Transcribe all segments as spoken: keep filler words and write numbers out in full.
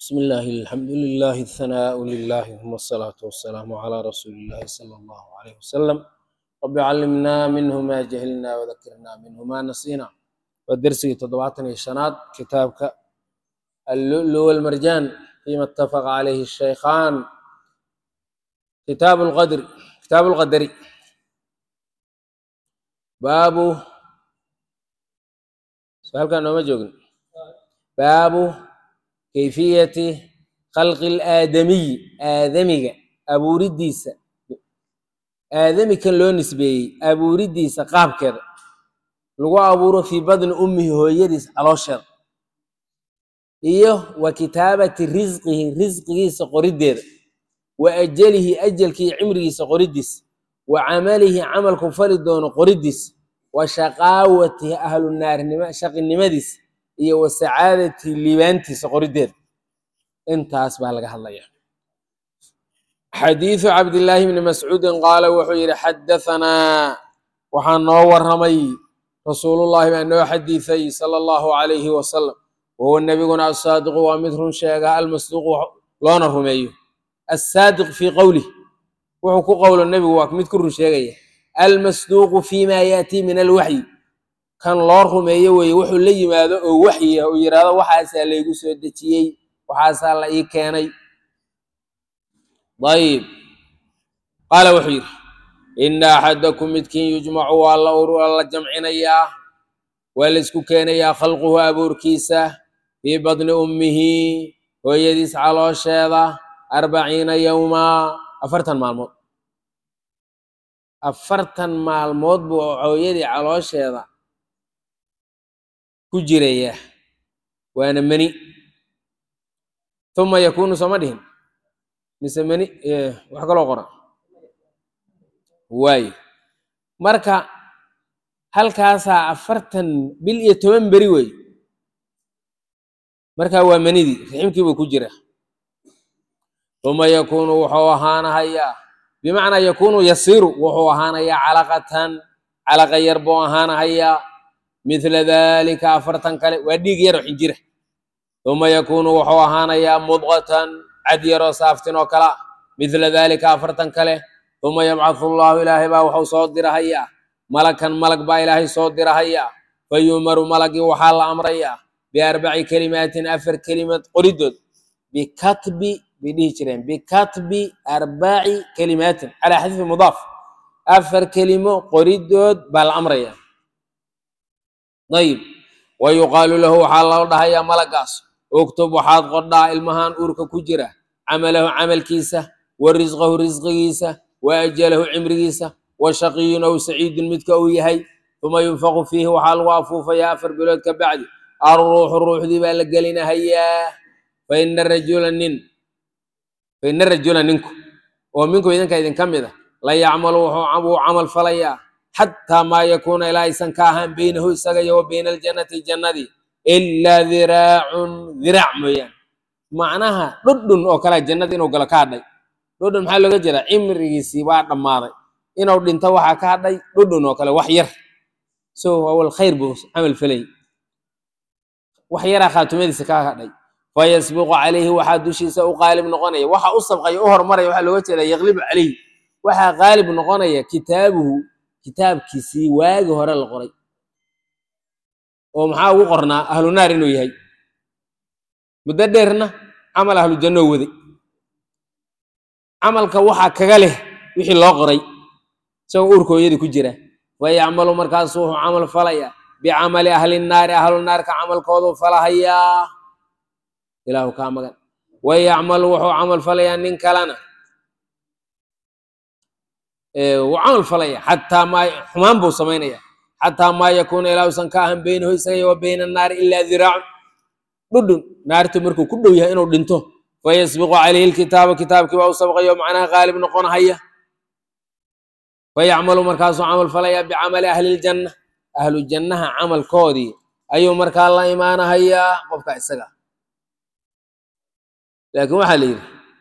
بسم الله الحمد لله الثناء لله ثم الصلاة والسلام على رسول الله صلى الله عليه وسلم. رب علمنا منه ما جهلنا وذكرنا منه ما نسينا. والدرس تضبعتني الشناد كتابك اللؤلؤ والمرجان فيما اتفق عليه الشيخان. كتاب القدر كتاب القدر باب سؤال كان ما جوجن باب كيفية خلق الآدمي آدمي أبو رديس آدمي كان لون نسبي أبو رديس قاب كذا لو أبوره في بدن أمه هو يدس على شر إيه وكتابة رزقه رزقه سقردير وأجله أجل كي عمره سقرديس وعمله عمل كفر دون قرديس وشقاوته أهل النار شق النمديس إيه وسعادة الليبانتي سقردير انت أسبح لك الله. حديث عبد الله بن مسعود قال وحير حدثنا وحن نور رمي رسول الله بأنه حديثي صلى الله عليه وسلم وهو النبي قلنا الصادق ومثل شيئا المصدوق لون الرمي الصادق في قوله وحكو قول النبي وكمثل كل شيء المصدوق فيما يأتي من الوحي كان الله رمي ويوحي لي ماذا وحي ويرى وحاسا ليقو سودتي وحاسا لأي كاني. طيب قال وحير إن أحدكم متكين يجمع والله ورو الله جمعنا إياه ولسكو كان يا خلقه أبوركيسة في بطن أمه ويدس على شيضة أربعين يوما أفرتن مع الموت أفرتن مع الموت بوعيدي على شيضة كجريه وأنا مني ثم يكون صمدهم مسمني إيه وحكى له قرآن واي مركا هل كاسا أفرتن باليتمن بريوي مركا هو منيدي رحمك بكجرة ثم يكون وحوهانا هيا بمعنى يكون يصير وحوهانا هيا علاقة علاقة يربوهانا هيا مثل ذلك أفرتن كالي وديك يروح جره ثم يكون وحوهانا هيا مضغة عدير صافتن وكلا مثل ذلك أفرتن كله ثم يبعث الله إلهي با وحو صدر هيا ملكا ملك با إلهي صدر هيا فيؤمر ملك وحال أمريا بأربع كلمات أفر كلمة قردد بكتب بديشرين بكتب أربع كلمات على حذف مضاف أفر كلمة قردد بالأمريا. طيب ويقال له حال الله هيا ملكاس اكتب وحاد قردا المهان أورك كجرة عمله عمل كيسة ورزقه رزق كيسة وأجله عمر كيسة وشقي أو سعيد متكوي هي ثم ينفق فيه وحال وافو فيافر بلودك بعد الروح الروح دي بالقلنا هيا فإن الرجل نن فإن الرجل ننكم ومنكم إذن كإذن كم إذا لا يعملوا عمل فليا حتى ما يكون إلى إنسان كاهن بينه السجي وبين الجنة الجنة دي إلا ذراع ذراع ميان معناها ردن أو كلا جنة إنه كلا كادي ردن محل جرا عمري سباق ماضي إنه ردن توها كادي ردن أو كلا وحير سو هو الخير بوس عمل فلي وحير خاتمه دي سكادي فيسبق عليه واحد شيء سو غالب نقنيه وحا أصبغ يؤهر مرة وحا لو جرا يغلب عليه وحا غالب نقنيه كتابه كتاب كيسي واجه هر القري ومحا ugu qornaa ahlu naar inuu yahay muddo dheerna amal ahlu janno wadi amalka waxa kaga leh wixii loo qoray soo urkooyada ku jira way amalu markaas uu amal falaya bi amali ahli naar ahlu naar ka amalkoodu falahaya ilaahu ka magan way amalu wuxuu amal falaya nin kalena ee uu amal falaya hatta ma xumaan buu sameynaya حتى ما يكون إلى سنكاهم بينه وبين النار إلا ذراع ردن نار تمركو كله يهينو دنتو فيسبق عليه الكتاب كتاب كما وسبق يوم معنا غالب نقون هيا فيعمل مركز عمل فلا بعمل أهل الجنة أهل الجنة عمل كودي أي مركز الله إيمان هيا قفك السقا لكن وحليل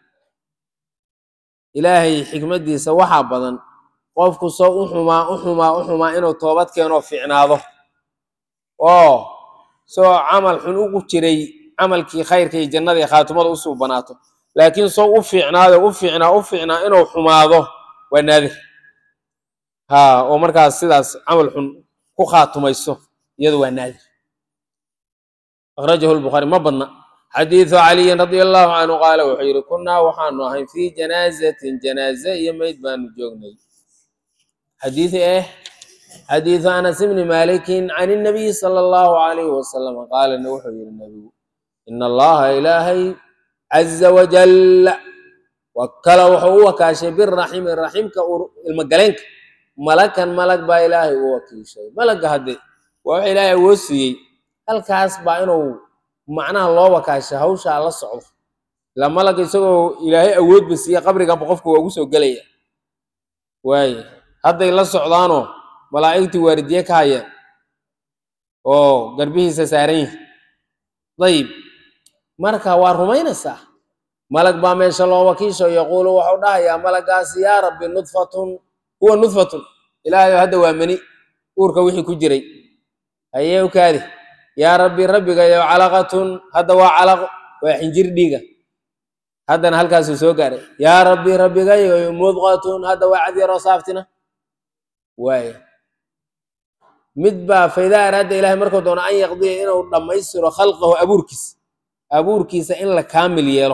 إلهي حكمة دي سوحا بضن qofku soo u xumaa u xumaa u xumaa inuu toobad keeno fiicnaado oo soo amal xun ugu jiray camalkii khayrka iyo jannada iyo khaatimada u suubanaato laakiin soo u fiicnaado u fiicnaa u fiicnaa inuu xumaado waa naadir ha oo markaas sidaas camal xun ku khaatumayso iyadu waa naadir akhrajahu al-Bukhari ma badna xadiidu caliyin radia allahu canhu qaala wuxuu yidhi kunnaa waxaanu ahayn fii janaazatin janaaze iyo mayd baanu joognay xadiid eh xadiidu anas ibni malikin can innabiyi sala allahu calayhi wasalam qaalana wuxuu yidhi nabigu ina allaha ilaahay caza wajalla wakala wuxuu u wakaashay biraximi raximka ilmagaleenka malakan malag baa ilaahay u wakiishay malagga hadde waa wax ilaahay awoo siiyey halkaas baa inuu macnaha loo wakaashay hawshaa la socdo ila malagga isagoo ilaahay awoodba siiya qabrigaba qofka waa ugu soo gelaya waaye hadday la socdaanoo malaa'igtii waaridiye ka hayaan oo garbihiisa saaran yihin dayib marka waa rumaynaysaa malag baa meesha loo wakiisho yaquulu wuxuu dhahayaa malagaasi yaa rabbi nudfatun huwa nudfatun ilaahayo hadda waa mani uurka wixii ku jiray hayee u kaadi yaa rabbi rabbigayo calaqatun hadda waa calaqo waa xinjir dhiiga haddana halkaasuu soo gaaray yaa rabbi rabbigayo mudqatun hadda waa cadyaroo saaftina waaye mid baa faydaa araada ilaahay markuu doono an yaqdiya inuu dhammaystiro khalqahu abuurkiisa abuurkiisa in la kaamil yeelo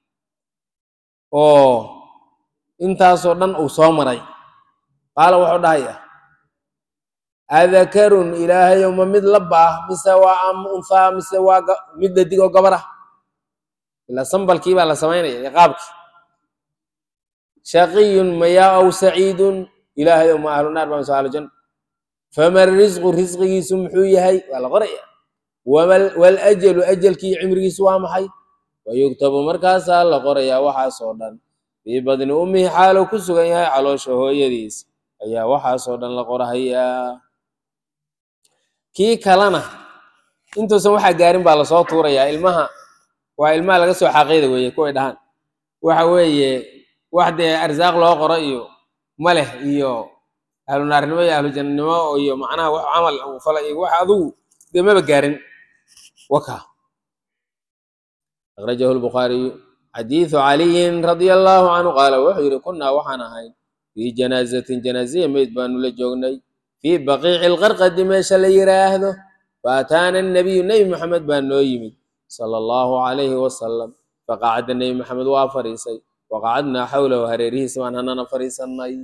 oo intaasoo dhan uu soo maray qaala wuxuu dhahayaa adakarun ilaahayow ma mid laba ah mise waa am unhaa mise waa mid dhadig oo gabar ah ilaa sambalkii baa la samaynaya iyo qaabkii shaqiyun mayaa aw saciidun ilaahayow ma ahlu naar baa mise ahlu janna fama risqu risqigiisu muxuu yahay waa la qoraya walajalu ajalkii cimrigiisu waa maxay wayugtabu markaasaa la qorayaa waxaasoo dhan fii badni ummihi xaaluu ku sugan yahay caloosha hooyadiis ayaa waxaasoo dhan la qorahayaa kii kalena intuusan waxaa gaarin baa lasoo tuurayaa ilmaha waa ilmaha laga soo xaaqeyda weeye kuway dhahaan waxa weeye wax dee arsaaq loo qoro iyo maleh iyo ahlu naarnimo iyo ahlu jannanimo iyo macnaha wax camal fala iyo wax adigu dee maba gaarin waka akhrajahu al-Bukhari xadiidu caliyin radia allahu canhu qaala wuxuu yidhi kunnaa waxaan ahayn fii janaazatin janaaziya mayd baanu la joognay fii baqiici lqarqadi meesha la yiraahdo faataana nabiyu nebi maxamed baa noo yimid sala allahu calayhi wasalam faqacada nebi maxamed waa fariisay waqacadnaa xawlahu hareerihiisa baan hanana fariisanay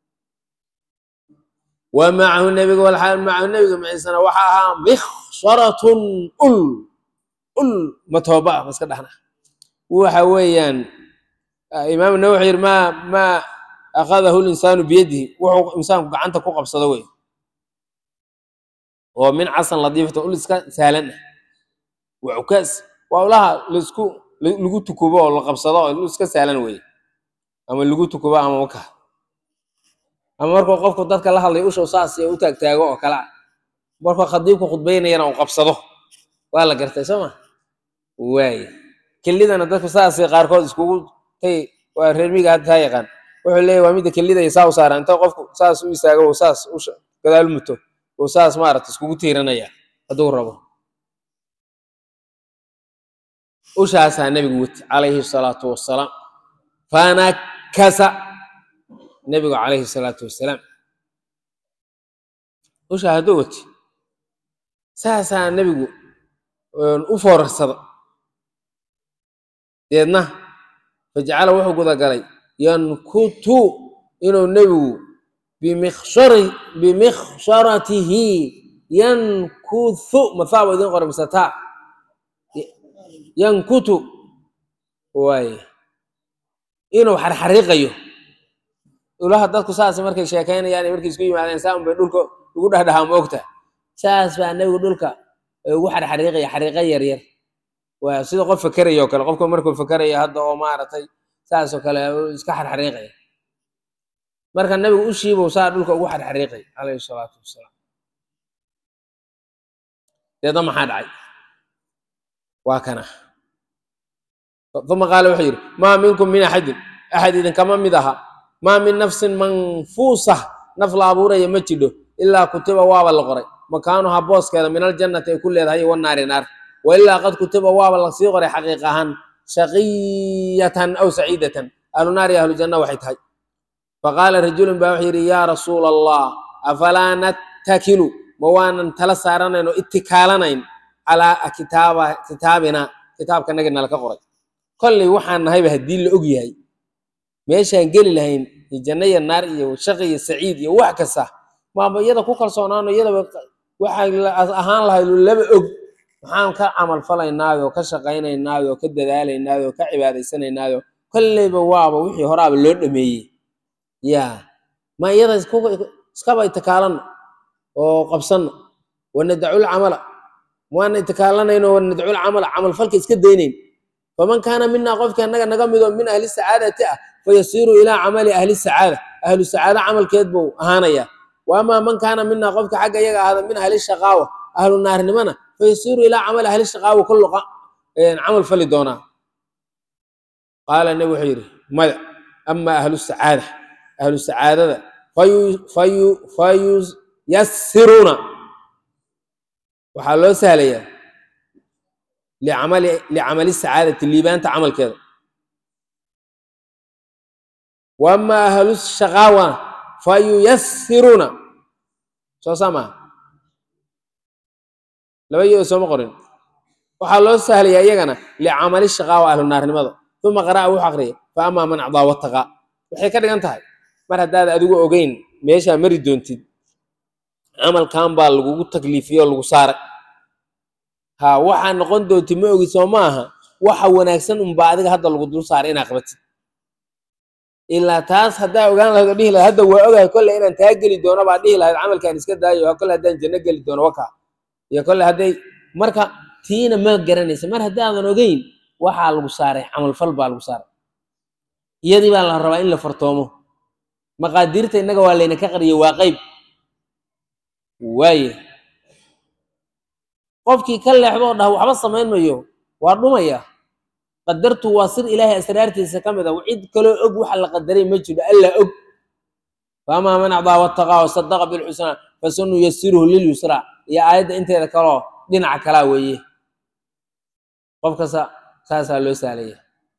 wa macahu nebiga walxaal macahu nebiga maciisana waxa ahaa mikhsharatun ul ul matooba ah maska dhahna waxa weeyaan imaam nawawi wuxuu yidhi maa maa akhadahu linsaanu biyadihi wuxuu insaanku gacanta ku qabsado wey oo min casan ladiifata ul iska saalan ah waa ukaas waa ulaha laisku lagu tukubo oo la qabsado oo ul iska saalan wey ama lagu tukubo ama waka ama markuu qofku dadka la hadlay ushow saas u taagtaago oo kala markuu khadiibku khudbaynayana uu qabsado waa la gartay soo ma waay kelidana dadku saas qaarkood iskugu tay waa reer miyiga hadda yaqaan wuxuu leeyahay waa mid kelida ay saa u saaraan inta qofku saas u istaago oo saas u gadaal muto oo saas maaragtay iskugu tiiranaya hadduu rabo ushaasaa nabigu wati calayhi salaatu wassalaam fanakasa nabigu calayhi salaatu wassalaam ushaa hadduu wati saasaa nabigu u foorarsada deedna fajacala wuxuu gudagalay yankutu inuu nebigu bimikhshari bimikhsharatihi yankuthu mathaabo idin qora misataa yankutu waaye inuu xarxariiqayo ulaha dadku saas markay sheekaynayaan markay isku yimaadeen saa un bay dhulka ugu dhahdhahaa ma ogta saas baa nebigu dhulka ugu xarxariiqaya xariiqa yaryar waa sida qof fakeraya oo kale qofka markuu fakeraya hadda oo maaragtay saas oo kale iska xarxariiqaya marka nabigu u shiibow saa dhulka ugu xarxariiqay calayhi salaatu wassalaam deedna maxaa dhacay waa kana uma qaala wuxuu yidhi maa minkum min axadin axad idinkama mid aha maa min nafsin manfuusa naf la abuuraya ma jidho ilaa kutiba waaba la qoray makaanuha booskeeda min aljannati ay ku leedahay wa naari naar وإلا قد كتب واب الله صيغر حقيقة شقية أو سعيدة أهل النار أهل الجنة وحيتهاي فقال رجل بوحير يا رسول الله أفلا نتكل موانا تلسارنا إنه اتكالنا على كتاب كتابنا كتاب كنا قلنا لك قرأ كل وحنا هاي بهدين الأجيهاي ماشي هنقول لهين الجنة النار والشقي السعيد وحكسه ما يدا كوكل صنانو يدا وحا أهان لها لما أج محام كعمل فلينايو كشقينينايو كددالينايو كعباديسنينايو كل بوابة وحي هراب اللودمي يا ما يدا كوكل اسكابا يتكالن oo qabsan wanad'u al-amala waan itakaalanayno wanad'u al-amala amal falka iska deeynayn faman kana minna qofka naga naga mido min ahli sa'adati fayasiru ila amali ahli sa'ada ahli sa'ada amalkeed buu ahaanaya wama man kana minna qofka xaga iyaga ahada min ahli shaqaawa ahli naarnimana fayasiru ila amali ahli shaqaawa kullu amal fali doona qala nabi xiri ma amma ahli sa'ada ahli sa'adada fayu fayu fayuz يسرون وحلو سهلية لعمل لعمل السعادة اللي بانت عمل كذا وأما أهل الشقاوة فييسرون شو سما لو يجوا سما قرن وحلو سهلية يجنا لعمل الشقاوة أهل النار لماذا ثم قرأ وحقري فأما من أعضى واتقى وحكى أنت هاي مرة هذا أدوق أوجين ماشى مريد دونتي عمل كان بالغو تكليفيه لو صار ها waxa noqon doonti ma ogi Soomaha waxa wanaagsan um baadiga hadda lagu dul saaray in aqbati ila taas hada ogaan laga dhihi lahaa hada waa ogahay kulli inaan taageli doono baa dhihi lahaa amalkan iska daayo kulli hadaan janno gali doono waka iyo kulli haday marka tiina ma garanaysa mar hadaan ogeyn waxa lagu saaray amal fal baa lagu saaray iyadii baa la rabaa in la fartoomo maqaadirta inaga waa leena ka qariyo waa qayb واي قفكي كل حبه ده وحبه سمين مايو وارضميا قدرت واصل إلهي أسرارتي سكمده وعيد كله أج وحل قدري مجد ألا أج فما من أعضى واتقى وصدق بالحسنى فسنو يسره لليسرى يا عيد أنت ذكره دين كلاويه قفك سا ساسا ليس عليه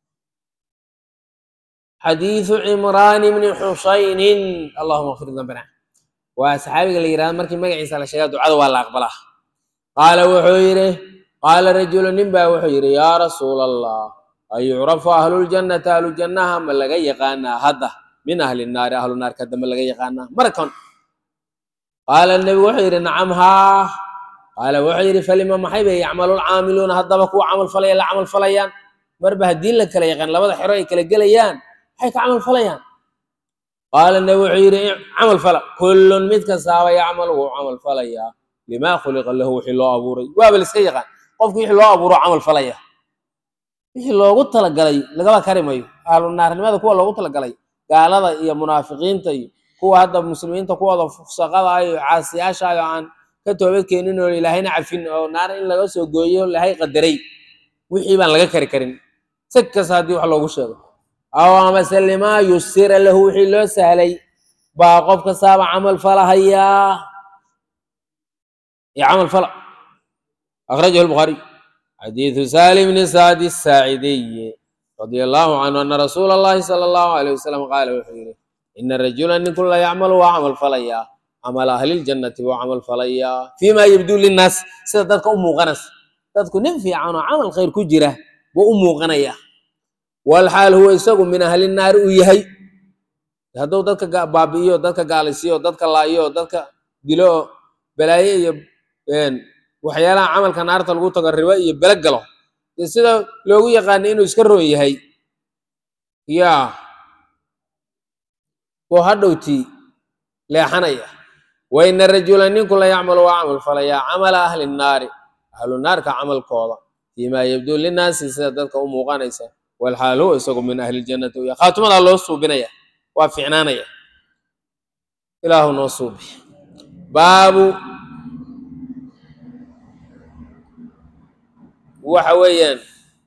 حديث عمران بن حسين اللهم اغفر ذنبنا وصحابي اللي يران مركي مغعيسا لا شيغا دعاء waa la aqbala قال wuxuu yiri قال رجل نبا wuxuu yiri ya رسول الله ay yurafu ahlul jannati ahlul jannaha ma laga yaqaana hada min ahli النار ahlul nar kadam laga yaqaana markan قال النبي wuxuu yiri nacam ha قال wuxuu yiri falima maxay bay yacmalul aamiluna hadaba ku amal falaya la amal falayaan marba hadii la kala yaqaan labada xiro ay kala galayaan waxay ka amal falayaan قال النبي عيري عمل فلا كل متك ساوى يعمل وعمل فليا لما خلق له حلو أبوري وابل سيقا قفك حلو أبوري عمل فليا حلو قلت لك قلي لقبا كريمي قالوا النار لماذا كوا لو قلت لك قلي قال هذا يا منافقين تي كوا هذا المسلمين تكوا هذا فسقا أي عاسياش أي عن كتبت كأنه إلهنا عارفين أو نار إلا بس وجويه لهي قدري وحيبان لقى كري كريم سكس هذه وحلو قشة أو مثل ما يسر له حلو سهلي باقف كساب عمل فلا هيا يا عمل فلا أخرجه البخاري حديث سالم بن سعد الساعدي رضي الله عنه أن رسول الله صلى الله عليه وسلم قال وحيره إن الرجل أن كل يعمل وعمل فليا عمل أهل الجنة وعمل فليا فيما يبدو للناس ستذكر أم غنس تذكر ننفي عنه عمل خير كجرة وأم غنية والحال هو يسوق من أهل النار ويهي هذا ذلك بابيو ذلك قالسيو ذلك لايو ذلك دلو بلاي ين وحيالا عمل كنار تلقو تقربا يبلغلو سيده لوgu yaqaan inuu iska roon yahay ya oo hadhowti leexanaya wa in rajulan kullu ya'malu wa 'amal falaya 'amala ahli an-nar ahlu an-nar ka 'amalkooda fima yabdu lin-nas sida dadka u muuqanaysa wal halu isagu min ahli al-jannati wa khatumada loo suubinaya waa fiicnaanaya ilaahu noo suubi baabu waxa weeyaan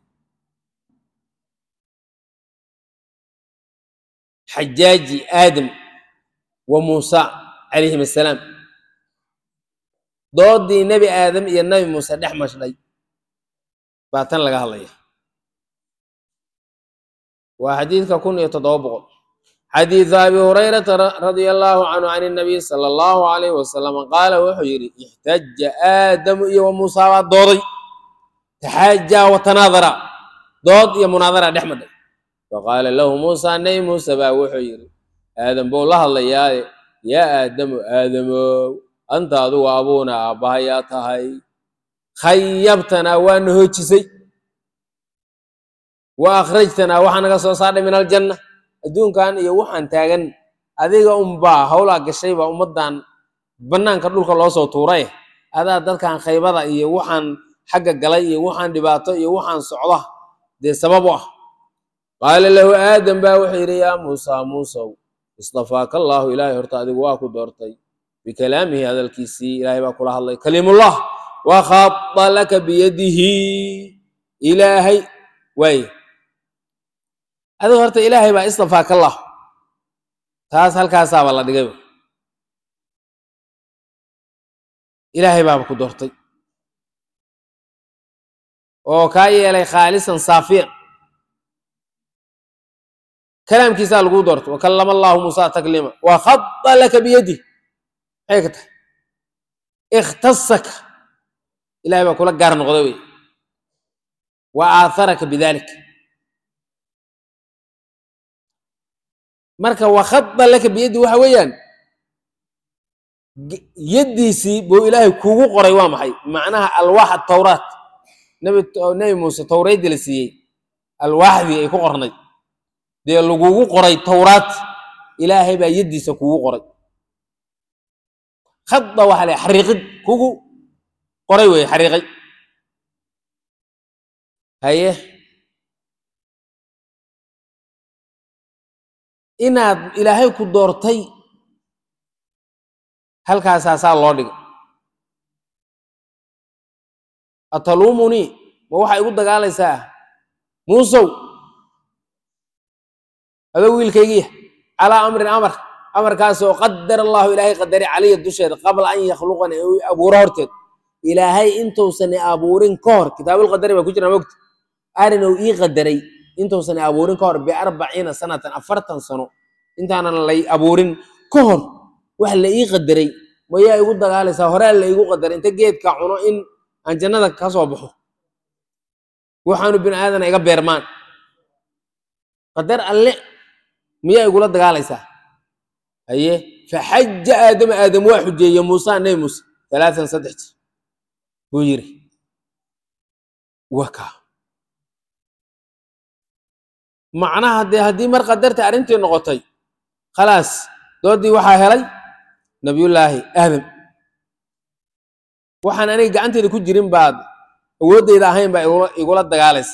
xajaaji aadam wa muusa calayhim assalaam doodii nabi aadam iyo nabi muusa dhex mashdhay باتن لقاها الله وحديث كون يتضابط حديث أبي هريرة رضي الله عنه عن النبي صلى الله عليه وسلم قال وحجري احتج آدم وموسى والضوضي تحاجى وتناظر ضوض يا مناظرة نحمد فقال له موسى ني موسى وحجري آدم بو الله الله يا يا آدم آدم أنت أدو أبونا أبا يا تهي خيبتنا وانهجسي وأخرجتنا وحنا صار من الجنة دون كان يوحنا تاجن هذه أمبا هولا كشيبة أمدان بنان كدول الله صوت وراه هذا ده كان خيبة يوحنا حق جلي يوحنا دباطة يوحنا صعدة ده سببه قال له آدم باوحير يا موسى موسى اصطفاك الله إلهي ارتأذي واكو دورتي بكلامه هذا الكيسي إلهي باكو الله كلم الله وخط لك بيده إلهي وي هذا هرت إلهي با اصطفاك الله تاس هل كاسا والله دقيقه إلهي بابا كدورتي أو كاي لي خالصا صافيا كلام كيسا لغو دورت وكلم الله موسى تكليما وخط لك بيدي هيك اختصك إلهي با كلا قارن غدوي وآثرك بذلك marka wakhadda laka biyadi waxa weeyaan yadiisi buu ilaahay kuugu qoray waa maxay macnaha alwaax tawraat nabi nabi muuse tawreed la siiyay alwaaxdi ay ku qornay dee lagugu qoray tawraat ilaahay baa yadiisa kuugu qoray khadda waxa la xariiqid kuugu qoray way xariiqay haye inaad ilaahay ku doortay halkaas aasaa loo dhigay atalumuni ma waxa igu dagaalaysaa muusow adoo wiilkaygiya calaa amrin amar amarkaasoo qadara allahu ilaahay qadari calaya dusheeda qabla an yakhluqani abuuro horteed ilaahay intuusan abuurin ka hor kitaabulqadari baa ku jira mogta arinow ii qadaray intuusan abuurin ka hor biarbaciina sanatan afartan sano intaanan lay abuurin ka hor wax la ii qadaray mayaa igu dagaalaysaa horaa la igu qadaray inta geedka cuno in aan jannada ka soo baxo waxaanu bini aadana iga beermaan qadar alle miyaa igula dagaalaysaa haye faxaja aadama aadam waa xujeeye muusa nabi muuse alaaan saddex jir buu yiri waka macnaha dee haddii mar qadarta arrintii noqotay khalaas doodii waxaa helay nabiyullaahi aadam waxaan aniga gacanteeda ku jirin baad awooddeyda ahayn baa igula dagaalaysa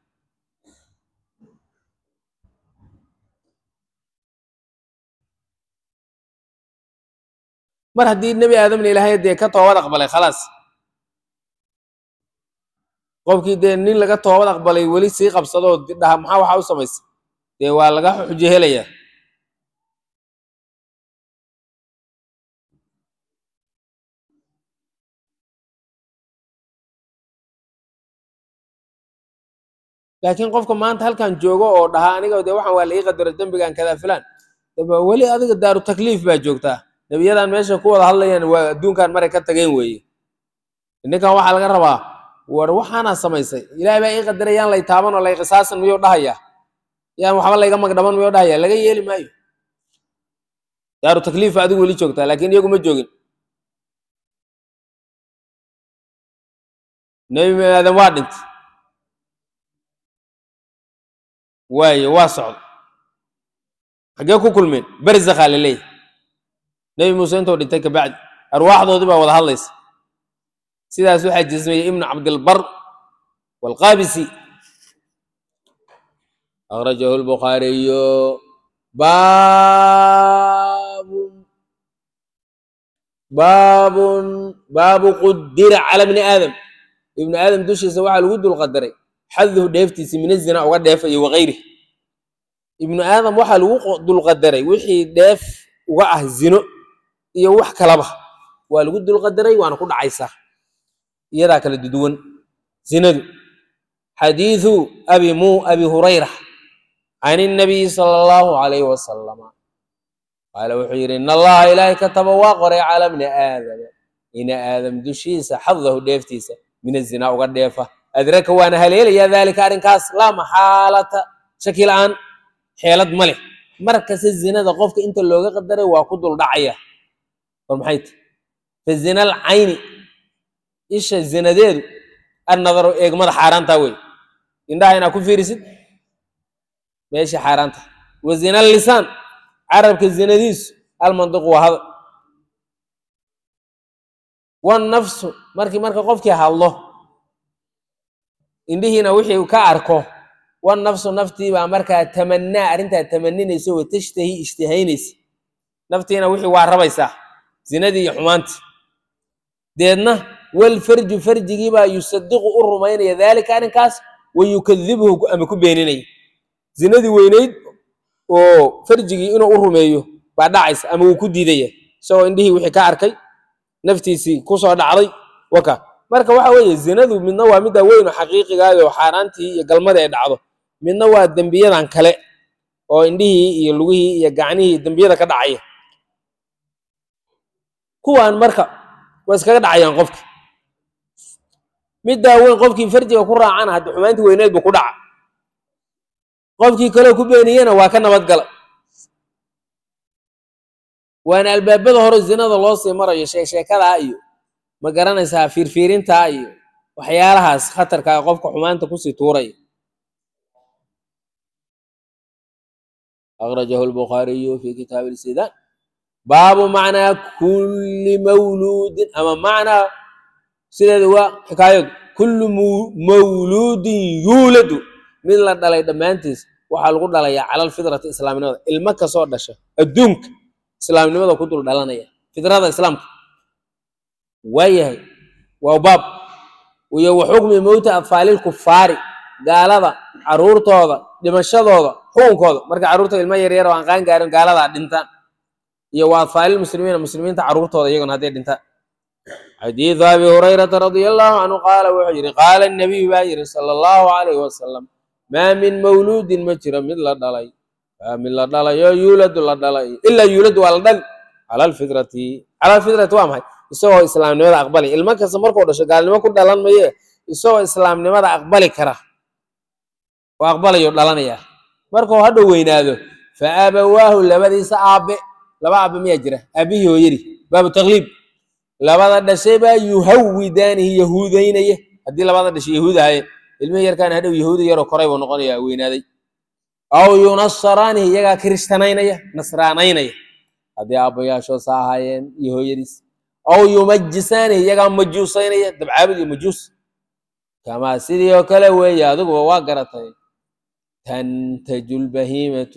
mar haddii nebi aadamna ilaahay dee ka toobad aqbalay khalaas qofkii dee nin laga toobad aqbalay weli sii qabsadoo dhaha maxaa waxaa u samaysa dee waa laga xujo helayaa laakiin qofka maanta halkan joogo oo dhaha aniga dee waxaan waa la ii qadaro dembigan kadaa filan weli adiga daaru takliif baa joogtaa nebiyadan meesha ku wada hadlayaan waa adduunkan maray ka tageen weeye ninkan waxaa laga rabaa war waxaana samaysay ilaahay baa ii qadaray yaan lay taaban oo lay qisaasan miyuu dhahayaa yaan waxba layga magdhaban miyuu dhahayaa laga yeeli maayo daaru takliifa adigu weli joogtaa laakiin iyagu ma joogin nebi aadam waa dhintay waaye waa socda xaggee ku kulmeen barzakhaa la leeyahay nebi muuse intuu dhintay kabacdi arwaaxdoodii baa wada hadlaysa sidaas waxaa jismiyey ibnu cabdilbar walqaabisi akhrajahu lbukhaariyu baabun baabun baabu qudira cala bni aadam ibnu aadam dushiisa waxaa lagu dul qadaray xaduhu dheeftiisi min azina uga dheefayo wakayrih ibnu aadam waxaa lagu dul qadaray wixii dheef uga ah zino iyo wax kalaba waa lagu dul qadaray waana ku dhacaysaa iyadaa kala duduwan zinadu حديث أبي مو أبي هريرة عن النبي صلى الله عليه وسلم قال وحير إن الله إلهي كتب وقرأ على ابن آدم إن آدم دشيس حظه ديفتيس من الزنا وقد ديفه أدرك وأنا هليل يا ذلك أرنكاس لا محالة شكل عن حيلة ملك مركز الزنا ذا قفك أنت اللي قدره وأقود الدعية والمحيط في الزنا العيني إيش الزنا دير النظر إجمال حاران تاوي إن ده هنا كفير سد ماشي حاران تا والزنا اللسان عرب كالزنا ديس المنطق وهذا والنفس مركي مركي قفك يا الله إن ده هنا وحي وكاركو والنفس نفتي بأمريكا تمنى أنت تمنين يسوي تشتهي اشتهينيس نفتي هنا وحي وعربي صح زنا دي حمانت دينا والفرج فرج جيبا يصدق الرمين ذلك أن كاس ويكذبه أم كبينيني زنا دي وينيد أو فرج جي إنه الرميو بعد عيس أم وكدي ذي سو عنده وحي كاركي نفتي سي كوسا دعري وكا مركا waxa weeye zinadu midna waa mid weyn oo xaqiiqiga ah oo xaaraantii iyo galmada ay dhacdo midna waa dambiyadan kale oo indhihii iyo lugihii iyo gacnihii dambiyada ka dhacay kuwaan marka waa iskaga dhacayaan qofka midda weyn qofkii farjiga ku raacana hadda xumaantii weyneed buu ku dhaca qofkii kale ku beeniyana waa ka nabad gala waana albaabada hore zinada loo sii marayo sheekada iyo ma garanaysaa fiirfiirinta iyo waxyaalahaas khatarka ah qofka xumaanta ku sii tuuray akhrajahu al-bukhari fi kitab al-sidan baabu macna kulli mawlud ama macna sideedu waa xikaayad kullu mawludin yuladu mid la dhalay dhamaantiis waxa lagu dhalaya calal fidrati islaamnimada ilma ka soo dhasha adduunka islaamnimada ku dul dhalanaya fidrada islaamka وياه وباب ويا وحكم موت أطفال الكفار قال هذا عرورته هذا دمشق هذا حكم هذا مركز عرورته الماء يرير وانقان قارن قال هذا دنتا يا وأطفال المسلمين المسلمين تعرورته هذا يكون هذا دنتا حديث أبي هريرة رضي الله عنه قال وحجر قال النبي باجر صلى الله عليه وسلم ما من مولود مجرى من لا دلائي من لا دلائي يولد لا دلائي إلا يولد والدل على الفطرة على الفطرة وامها isagoo islaamnimada aqbali ilma kasta markuu dhasho gaalnimo ku dhalan maye isagoo islaamnimada aqbali kara oo aqbalayo dhalanaya markuu hadhow weynaado fa abawaahu labadiisa aabe laba aabe miya jira aabihii hooyadii baabu taqliib labada dhashay baa yuhawidaanihi yahuudaynaya haddii labada dhashay yahuud ahaayeen ilmihii yarkaan hadhow yahuudi yaroo koray buu noqonayaa weynaaday aw yunasaraanihi iyagaa kiristanaynaya nasraanaynaya haddii aabbayaashoo saa ahaayeen iyo hooyadiis أو يمجسانه يجا مجوسين دبعابد مجوس كما سيدي وكلا ويا ذوق وواقرتين تنتج البهيمة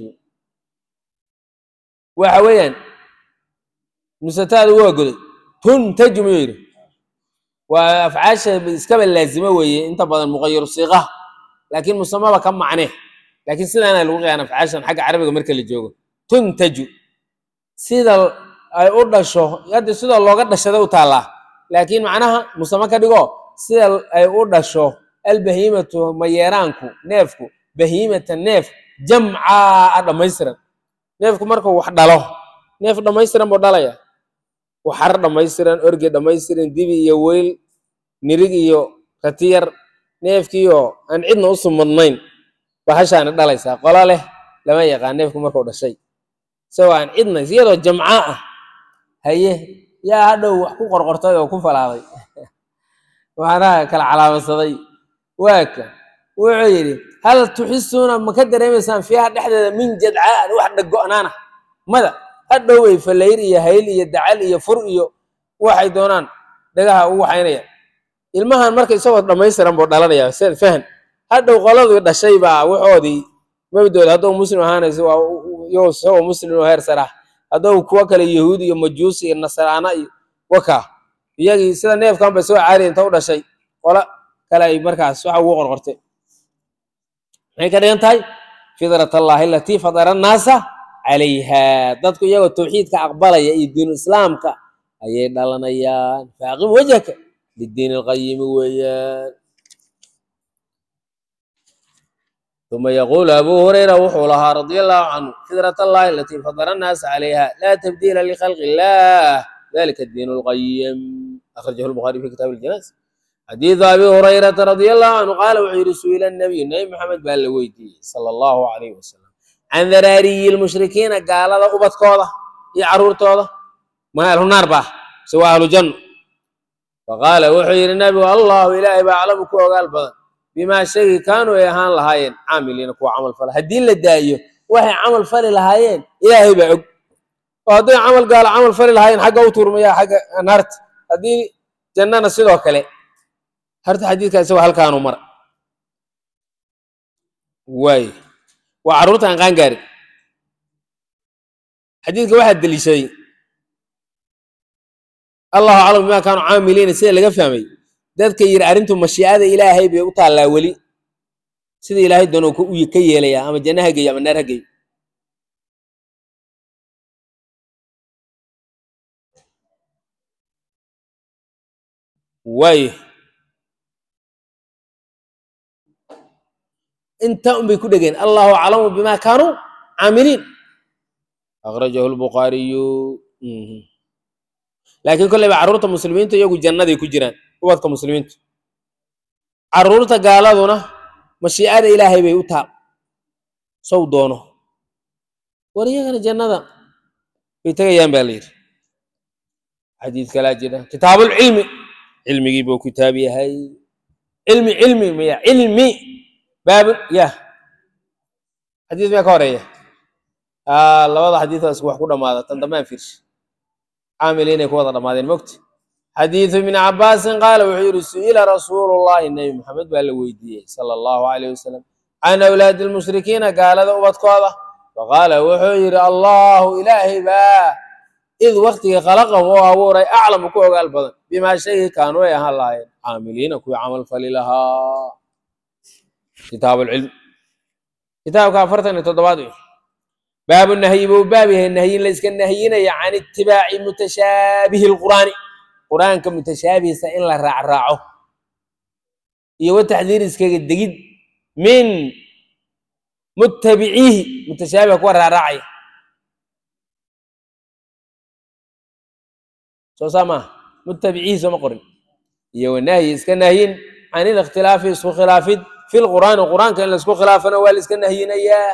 وحويا نستاد وقول تنتج مير وأفعاش بإسكاب اللازمة وهي أنت بدل مغير الصيغة لكن مسمى كم معناه لكن سيدا أنا اللغة أنا أفعاش حاجة عربية ومركز اللي جوجو تنتج سيدا ay u dhasho yadda sida looga dhashada u taala laakiin macnaha musama ka dhigo sida ay u dhasho albahimatu mayeeraanku neefku bahimata neef jamca dhamaystiran neefku markuu wax dhalo neef dhamaystiran buu dhalaya waxar dhamaystiran orge dhamaystiran dibi iyo weyl nirig iyo katiyar neefkiyo aan cidna u sumadnayn bahashaana dhalaysa qola leh lama yaqaan neefku markuu dhashay soo aan cidna iyadoo jamca ah haye yaa hadhow wax ku qorqortay oo ku falaaday waxaana kala calaamasaday waaka wuxuu yiri hal tuxisuuna ma ka dareemaysaan fiiha dhexdeeda min jadcaa wax dhago'naana mada hadhow way falayr iyo hayl iyo dacal iyo fur iyo waxay doonaan dhagaha ugu waxaynaya ilmahan markay isagoo dhamaystiran buu dhalanaya sida fahan hadhow qoladu dhashay baa waxoodii mabdooda hadhow muslim ahaanayso waa yoo soo muslim oo heer sare hadhow kuwa kale yahuudi iyo majuusi iyo nasraana iyo waka iyagii sida neefkan bay soo caari inta u dhashay qola kale ay markaas waxa ugu qorqortay maxay ka dhigan tahay fidrat allahi allati fadara an-nasa calayha dadku iyagoo tawxiidka aqbalaya iyo diin islaamka ayay dhalanayaan faaqim wajhaka lid-diin al-qayyim weeyaan ثم يقول أبو هريرة وحولها رضي الله عنه فطرة الله التي فطر الناس عليها لا تبديل لخلق الله ذلك الدين القيم أخرجه البخاري في كتاب الجنائز حديث أبي هريرة رضي الله عنه قال وحير سئل النبي النبي محمد بالويدي صلى الله عليه وسلم عن ذراري المشركين قال هذا أبت كوضة يعرور توضة ما أهل النار به سوى أهل الجنة فقال وحير النبي والله إلهي بعلم كو قال بدن بما شيء كانوا يهان لهايين عاملين كو عمل فلا هدين للدايو وحي عمل فلا لهايين إلهي بعق وهدين عمل قال عمل فلا لهايين حق أوتور مياه حق نارت هدين جنة نصيده وكله هرت حديث كان سوى هل كانوا مر واي وعروت عن قانقاري حديث واحد اللي شيء الله أعلم بما كانوا عاملين سيد اللي فهمي ذاتك يرعرنتم مشيئة إلهي بيقطع الله ولي سيد إلهي دونو كي يليا أما جنها جي أما نارها جي واي انت أم بيكون دقين الله أعلم بما كانوا عاملين أخرجه البخاري لكن كل ما عرورة المسلمين تيجوا الجنة دي كجيران وقت المسلمين عرورة قالوا مشيئة إلهي بيوتها صودونه ورينا الجنة بيتجيان بالير حديث كلا جدا كتاب العلم علمي جيبوا كتابي هاي علمي علمي ميا علمي باب يا حديث ما كوريه آه الله واضح حديث أسبوع كله ماذا تندمان فيش عاملين كوضع رمضان مكت حديث من عباس قال وحير سئل رسول الله النبي محمد بالويدي صلى الله عليه وسلم عن أولاد المشركين قال ذا أبت كوضع فقال وحير الله إلهي با إذ وقت خلقه وهو أعلم كو قال بدن بما شيء كانوا يا الله عاملين كو عمل فللها كتاب العلم كتاب كافرتني تضباطي باب النهي وبابه النهي ليس كالنهيين يعني اتباع متشابه القرآن قرآن كمتشابه سئل راع راعه يو تحذير اسكي الدقيق من متبعيه متشابه كو راع راعي سو سما متبعيه سما قرن يو النهي اسكي النهيين عن الاختلاف اسكو خلاف في القرآن القرآن كان اسكو خلافنا ولا اسكي النهيين اياه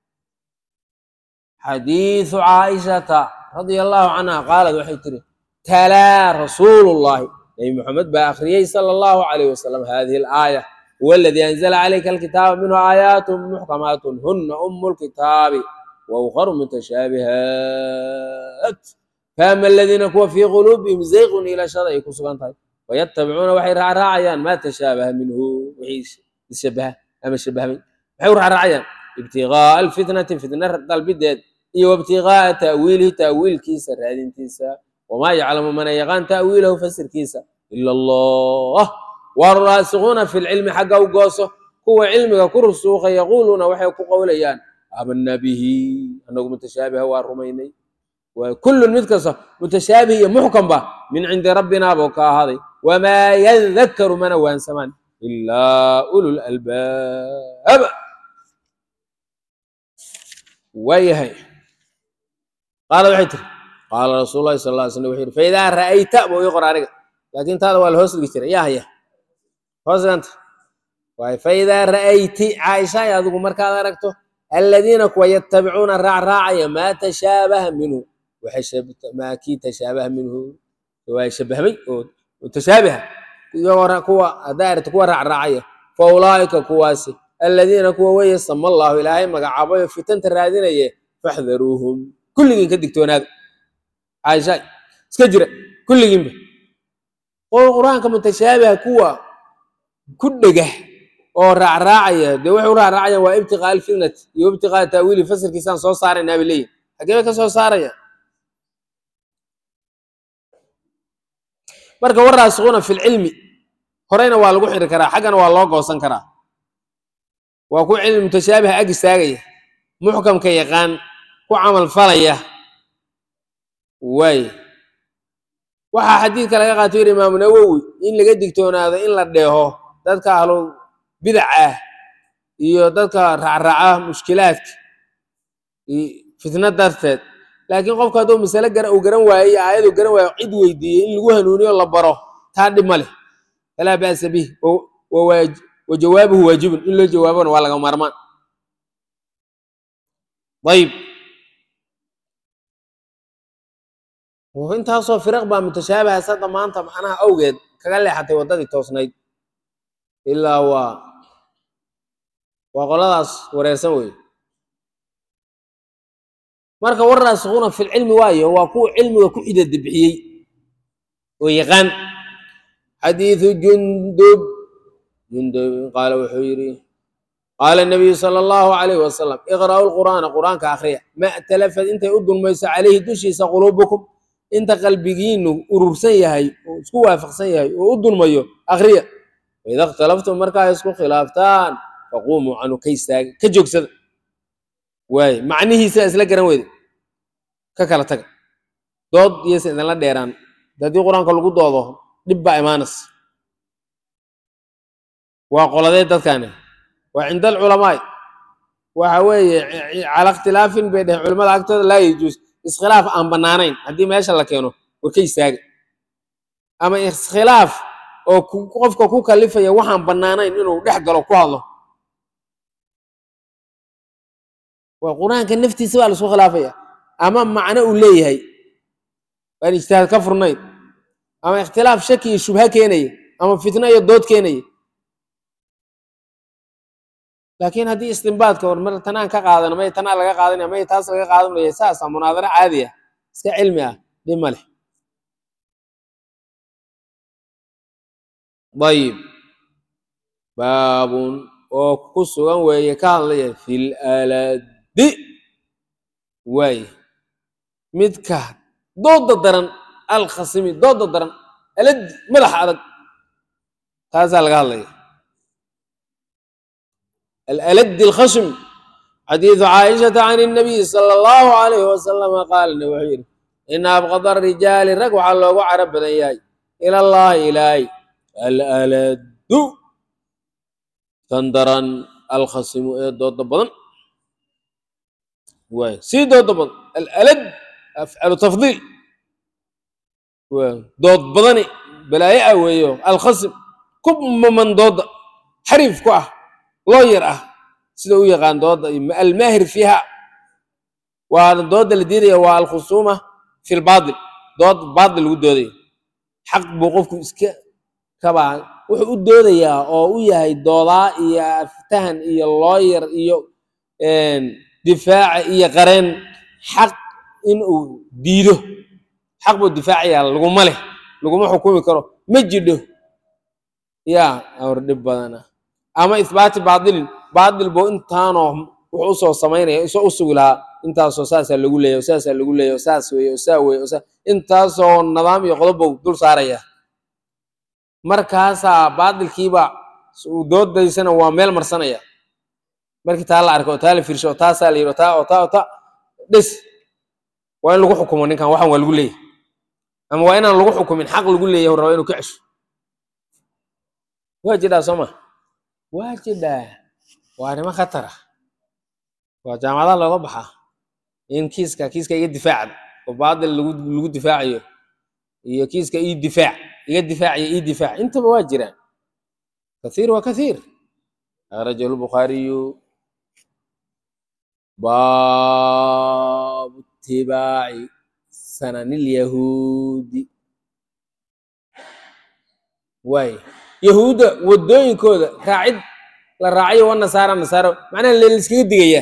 حديث عائشة رضي الله عنها قالت وحيتري تلا رسول الله نبي محمد بآخريه صلى الله عليه وسلم هذه الآية هو الذي أنزل عليك الكتاب منه آيات محكمات هن أم الكتاب وأخر متشابهات فأما الذين كوا في قلوبهم زيغ إلى شرع كسبان ويتبعون وحي راعيان ما تشابه منه وحي الشبه أما الشبه منه وحي راعيان ابتغاء الفتنة فتنة قلب الدين وابتغاء تأويله تأويل كيسة هذه كيسة وما يعلم من يغان تأويله فسر كيسة إلا الله والراسخون في العلم حقه وقوسه هو علمك كرسوخ يقولون وحي قوليان آمنا به أنه متشابه والرميني وكل متكسر متشابه محكم به من عند ربنا بوكا هذه وما يذكر من وان سمان إلا أولو الألباب ويهي قال وحيتر قال رسول الله صلى الله عليه وسلم وحير فإذا رأيت أبو يقرأ عليك لكن هذا هو الهوس الكتير يا هي هوس أنت فإذا رأيت عائشة يا ذو مركز ركته الذين كوا يتبعون الرع راعي ما تشابه منه وحشب ما كي تشابه منه ويشبه مي وتشابه يورا كوا دائرة كوا رع راعي فأولئك كواسي الذين كوا ويسمى الله إلهي مقعبوا في تنتر هذين فاحذروهم كل جن كدكتون هذا عايشة سكجرة كل جن القرآن كمتشابه كوا كل جه أو رع راعي دوح رع راعي وابتغاء الفتنة يبتغاء تأويل فسر كيسان صو صار النبي لي حكيمك صو صار يا مركب وراسخون في العلم هرينا والله حير كرا حقنا والله قوسن كرا وكو علم متشابه أجساجي محكم كيقان كو عمل فليه واي waxa xadiidka laga qaato Imaam Nawawi in laga digtoonaado in la dheeho dadka ahlu bid'ah iyo dadka raacraaca mushkilaadka fitna darteed laakiin qofka hadduu masale uu garan waayo aayadu garan waayo cid weydiiyey in lagu hanuuniyo la baro taa dhib ma leh falaa ba'sa bih wa jawaabuhu waajibun in loo jawaabona waa laga maarmaan ayib intaasoo firaq baa mutashaabaha sadda maanta macnaha awgeed kaga leexatay waddadii toosnayd ilaa waa waa qoladaas wareersan weeye marka waraasikuuna fi lcilmi waayo waa kuwa cilmiga ku xidada bixiyey oo yaqaan xadiidu jundub jundub qaala wuxuu yidhi qaala nabiyu sala allahu calayhi wasalam iqra'u lqur'aana qur'aanka akhriya ma talafad intay u dulmayso calayhi dushiisa quluubukum inta qalbigiinu urursan yahay oo isku waafaqsan yahay oo u dulmayo akhriya waida ikhtalaftum markaa isku khilaaftaan faquumuu canhu ka istaaga ka joogsada waaye macnihiisa isla garan weyda ka kala taga dood iyose idinla dheeraan haddii qur-aanka lagu doodo dhib baa imaanaysa waa qoladee dadkani waa cinda alculamaai waxa weeye cala ikhtilaafin bay dheheen culimada agtooda laa yajuus iskhilaaf aan bannaanayn haddii meesha la keeno war ka istaaga ama iskhilaaf oo qofka ku kalifaya waxaan bannaanayn inuu dhex galo ku hadlo waa qur-aanka naftiisa baa laisku khilaafaya ama macno uu leeyahay waan ijtihaad ka furnayn ama ikhtilaaf shaki iyo shubha keenaya ama fitno iyo dood keenaya laakiin haddii istinbaadka war mar tanaan ka qaadana may tanaa laga qaadanaya may taas laga qaadanaya saasa munaadaro caadi ah iska cilmi ah dhib ma leh ayib baabun oo ku sugan weeye ka hadlaya fil aladi waaye midka dooda daran alkhasimi dooda daran aladi madaxa adag taasaa laga hadlaya الألد الخصم حديث عائشة عن النبي صلى الله عليه وسلم قال نوحير إن أبغض الرجال رقوا على الله عرب بنياي إلى الله إلهي الألد تندرا الخصم دوت بضن سي دوت بضن الألد أفعل تفضيل دوت بضني بلا يأوي الخصم كم من دوت حريف كواه looyar ah sida u yaqaan dooda almaahir fiiha waa dooda la diidaya waa alkhusuuma fi lbaadil dood baadil lagu doodayo xaq buu qofku iska kabaa wuxuu u doodayaa oo u yahay doodaa iyo aftahan iyo looyar iyo difaaca iyo qareen xaq inuu diido xaq buu difaacayaa laguma leh laguma xukumi karo ma jidho yaa awr dhib badana ama isbaati baadilin baadil buu intaanoo wuxuu usoo samaynaya isoo u sugi lahaa intaasoo saasaa lagu leeyahy saasaa lagu leeyahy saas weeye saa weye intaasoo nidaam iyo qodob buu dul saaraya markaasaa baadilkiiba doodaysana waa meel marsanaya markii taa la arko oo taa la fiirsho oo taasaa la yidhi taa oo taa oo taa dhis waa in lagu xukumo ninkan waxan waa lagu leeyahy ama waa inaan lagu xukumin xaq lagu leeyahy raba inuu ka cesho waa jidhaa soo ma waa jidhaa waa arrimo khatar ah waa jaamacadaha looga baxaa in kiiska kiiska iga difaacda oo baadil lagu lagu difaacayo iyo kiiska ii difaac iga difaaciyo ii difaac intaba waa jiraan kathiir waa kathiir akhrajahu lbukhaariyu baabu itibaaci sanani lyahuudi waay yahuudda waddooyinkooda raacid la raacayo wa nasaara nasaaro macnaha laiskaga digayaa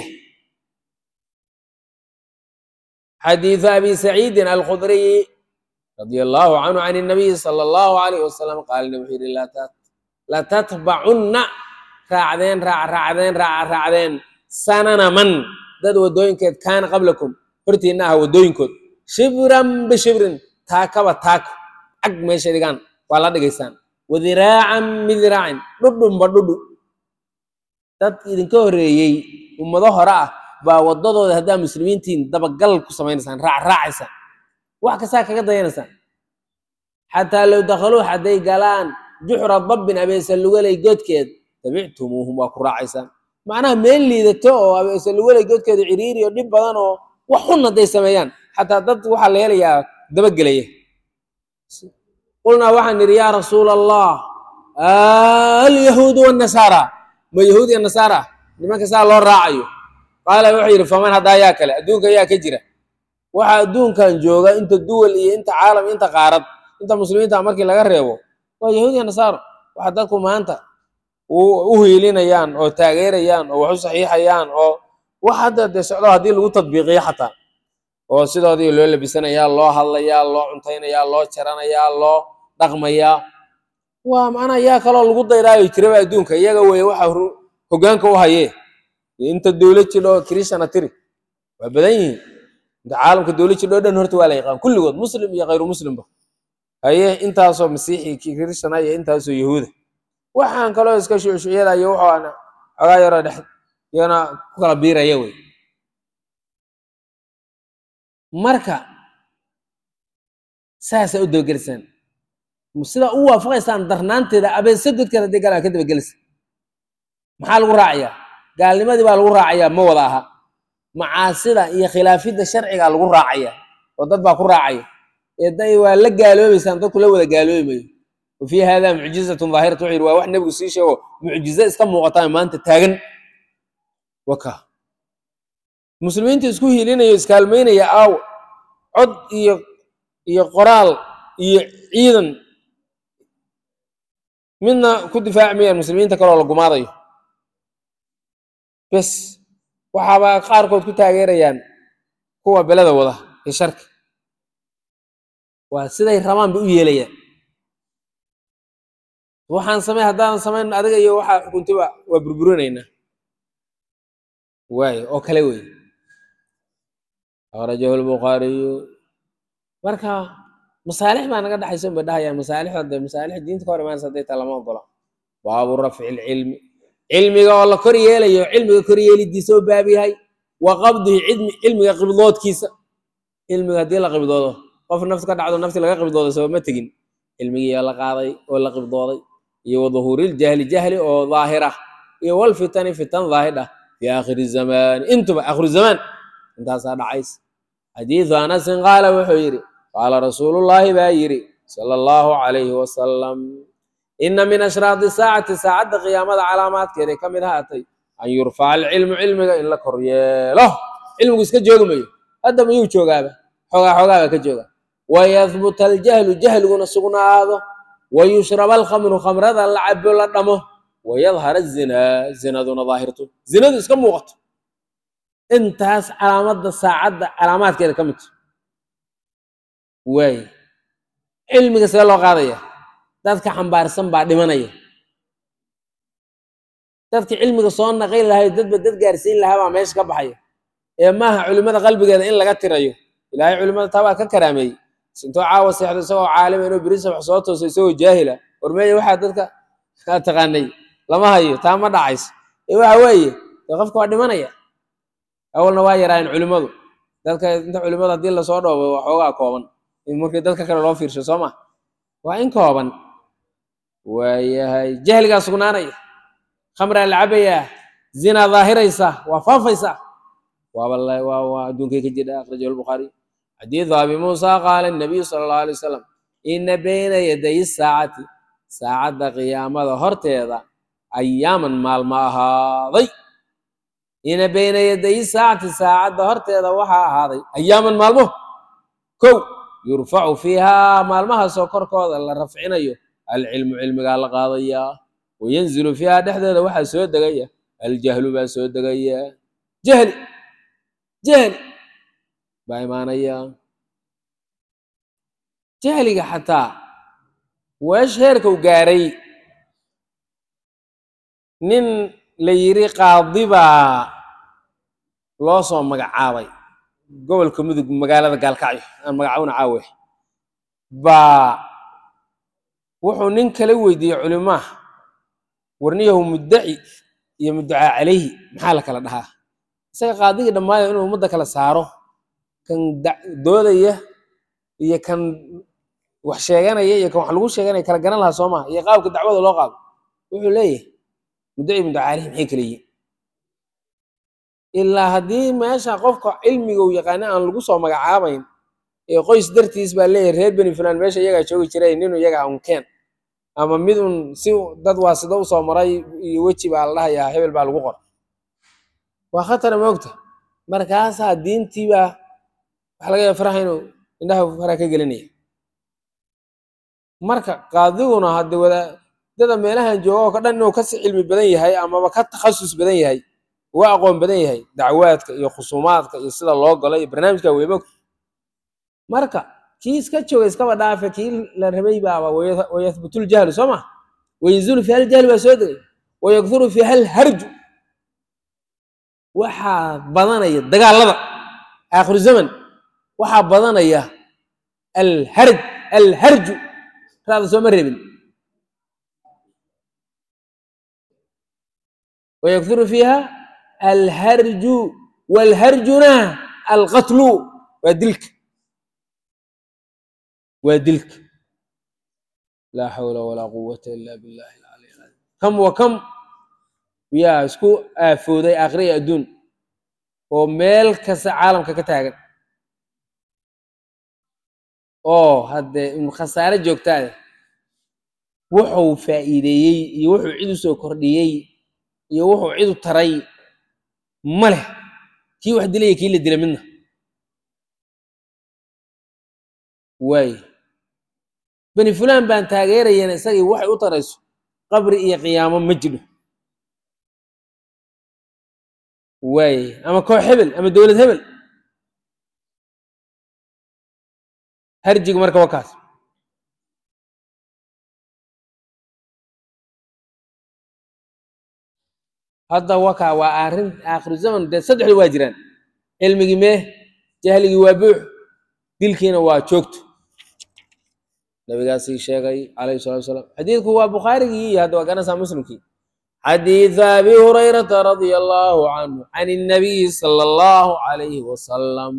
xadiiثu abi saciidin alkhudriy radia allahu canhu can الnabiyi salى allahu alayh wasalam qaala wuxuu yidhi latatbacunna raacdeen raacraacdeen raacraacdeen sanana man dad waddooyinkeed kaana qablakum hortiina aha waddooyinkood shibran bishibrin taakaba taako cag meesha dhigaan waa la dhigaysaan wadiraacan bidiraacan dhudhunba dhudhu dad idinka horeeyey ummado hore ah baa waddadooda haddaa muslimiintiin dabagal ku samaynaysaan raacraacaysaan wax kastaa kaga dayanaysaan xataa low dakhaluu hadday galaan juxra dabbin abeesa lugalay godkeed tabictumuuhum waa ku raacaysaan معناها مين اللي ذاته سلوله جود كده عريري ودب بدنه وحنا دي سميان حتى ضد وحا ليليا دبقليه قلنا وحن يا رسول الله آه اليهود والنصارى ما يهود والنصارى لما كسا الله راعيو قال وحير فمن هذا ياكل ادونك يا كجرا waxa adduunkan jooga inta duwal iyo inta caalam inta qaarad inta muslimiinta markii laga reebo waa yahuud iyo nasaaro waxa dadku maanta u hiilinayaan oo taageerayaan oo wax u saxiixayaan oo waxa hadda socdo hadii lagu tadbiiqiyo xataa oo sidoodii loo labisanayaa loo hadlayaa loo cuntaynayaa loo jaranayaa loo dhaqmayaa waa macna yaa kale lagu dayraayo jiraba adduunka iyaga way waxa hogaanka u hayee inta dawlad jiro Christian tiri waa badan yihiin عالم كدولي شدوا دهن هرتوا على يقام كل جود مسلم يا غير مسلم به هي أنت أصلا مسيحي كريستيان هي أنت أصلا يهود وحن كلو إسكشوا شو يلا يوحوا أنا أغير ده يانا كلا بيرة يوي مركا ساس أودو جلسان مسلا هو فايسان درنان تدا أبي سجد كذا دقلا كده بجلس محل وراعية قال لي ما دي بالوراعية ما وضعها macaasida iyo khilaafida sharciga lagu raacaya oo dad baa ku raacay eeday waa la gaaloobaysan dadku la wada gaaloobayo وفي هذا معجزة ظاهرة وحير وواحد نبغى سيشة معجزة اسكم مقطع ما أنت تاجن وكا مسلمين تسكوه لنا يسكالمين يا أو عد ي ي قرال ي عيدا منا كنت فاهمين المسلمين تكرروا الجماعة بس وحابا قاركود كنت أجريان هو بلده وضع الشرك وسيدي الرمان بيجي waxaan samay hadaan samayn adiga iyo waxa kuntiba waa burburinayna way oo kale way awrajahu al-bukhari marka masaalix ma naga dhaxayso ma dhahayaan masaalixda masaalix diinta ka hor imaan saday talama ogola baabu raf'il ilmi ilmiga oo la kor yeelayo ilmiga kor yeelidiisa oo baab yahay wa qabdihi ilmi ilmiga qibdoodkiisa ilmiga hadii la qibdoodo qof nafta ka dhacdo nafta laga qibdoodo sabab ma tagin ilmiga la qaaday oo la qibdooday وظهور الجهل جهل أو ظاهرة والفتن فتن ظاهرة في آخر الزمان انتم آخر الزمان انت صار عيس حديث أنس قال وحيري قال رسول الله بايري صلى الله عليه وسلم إن من أشراط الساعة ساعة قيامة علامات كده كم هاتي أن يرفع العلم علم إلا كرياله علم قسك جوجمي هذا ما يوجو هذا حقا حقا كجوجا ويثبت الجهل جهل ونسقنا هذا ويشرب الخمر خمر هذا اللعب ولا دمه ويظهر الزنا زنا دون ظاهرته زنا دي كم وقت انتهى علامات الساعات علامات كده كمت واي علمك سلو قاضيه dadka xambaarsan baa dhimanaya dadka cilmiga soo naqay lahayd dad dad gaarsiin lahaa baa meesha ka baxaya ee maaha culimada qalbigeeda in laga tirayo ilaahay culimada taa ka karaameeyay sinto caawa seexdo isagoo caalim inuu biriisa wax soo toosay isagoo jaahila warmeey waxa dadka ka taqaanay lama hayo taa ma dhacays ee waxa weeye qofka waa dhimanaya awalna waa yaraan culimadu dadka inta culimada hadii la soo dhoobo waxoogaa kooban in markii dadka kale loo fiirsho Soomaa waa in kooban waayahay jahliga sugnaanaya khamra al-abaya zina zaahiraysa wa faafaysa waa wallahi waa adduunka ka jira akhrajahu al-bukhari حديث أبي موسى قال النبي صلى الله عليه وسلم إن بين يدي الساعة ساعة قيامة هرت هذا أياما مال ما هذي إن بين يدي الساعة ساعة هرت هذا وها هذي أياما مال مه كو يرفع فيها مال ما سكر كذا الرفعين أيه العلم علم قال قاضية وينزل فيها دحدة وها سود دقية الجهل بسود دقية جهل جهل بايمانيا جهلك حتى واشهرك وقاري نين ليري قاضبا لوصو مقعاوي قول كمدق مقالة قال كعي أنا مقعون عاوي با وحو نين كلوي دي علماء ورنيه مدعي يمدعى عليه محالك لدها سيقى قاضي لما يقولوا مدك لساره كان دوديه iyo kan wax sheeganaya iyo kan wax lagu sheeganay kala garan laha Soomaa iyo qaabka dacwada loo qaado wuxuu leeyahay muddo ibn Daali maxay kaliye ilaa haddii meesha qofka cilmiga uu yaqaana aan lagu soo magacaabayn ee qoys dartiis baa leeyahay reer beni fulaan meesha iyagaa joogi jiray ninuu iyaga unkeen ama mid un si dad waa sida u soo maray iyo weji baa la dhahayaa hebel baa lagu qora waa khatar moogta markaasaa diintii baa waxa laga yaaba faraha inuu indhaha faraha ka gelinaya marka qaadiguna hadde wadaadada meelahan jooga oo ka dhan inuu kasi cilmi badan yahay amaba ka takhasus badan yahay uga aqoon badan yahay dacwaadka iyo khusuumaadka iyo sida loo galo iyo barnaamijka wey moogta marka kii iska jooga iskaba dhaafe kii la rabay baaba wayahbutu ljahlu soo ma wayanzulu fiha aljahlu baa soo degay wayakthuru fiha alharju waxaa badanaya dagaalada aakhiru zaman waxaa badanaya alharj alharju raada sooma reebin wayakthuru fiha alharju walharjuna alqatlu waa dilka waa dilka laa xawla walaa quwata ila billahi alcali alcazim kam wa kam yaa isku aafooday aakhiriya adduun oo meel kasta caalamka ka taagan oo haddee khasaare joogtaada wuxuu faa'iideeyey iyo wuxuu cid u soo kordhiyey iyo wuxuu cid u taray ma leh kii wax dilaya kii la dila midna waay beni fulaan baan taageerayeen isagii waxay u tarayso qabri iyo qiyaamo ma jiro waay ama koox hebel ama dowlad hebel harjigu marka waa kaas hadda wakaa waa arrin aakhiru zaman dee saddexdu waa jiraan cilmigii mee jahligii waa buux dilkiina waa joogto nabigaasii sheegay calayhi salatu wasalaam xadiidku waa bukhaarigii iyo hadda waa garanaysaa muslimkii xadiiث abi hurayrata radia allahu canhu can الnabiyi salى allahu alayhi wasalam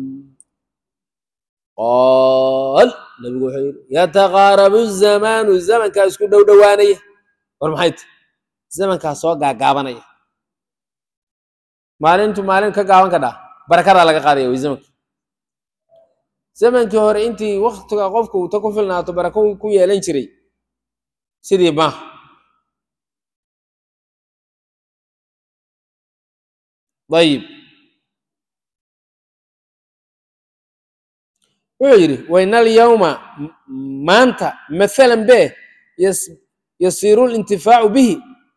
qaal nabigu wuxuu yidhi yataqaarabu الzamaanu zamankaa isku dhow dhowaanaya war maxay ti zamankaa soo gaagaabanaya maalintu maalin ka gaaban ka dhaa barakadaa laga qaadaya way zamanka zamankii hore intii waktiga qofku ta ku filnaato barako ku yeelan jiray sidii ma ayib wuxuu yidhi waina alyawma maanta maalan be yasiiru lintifaacu bihi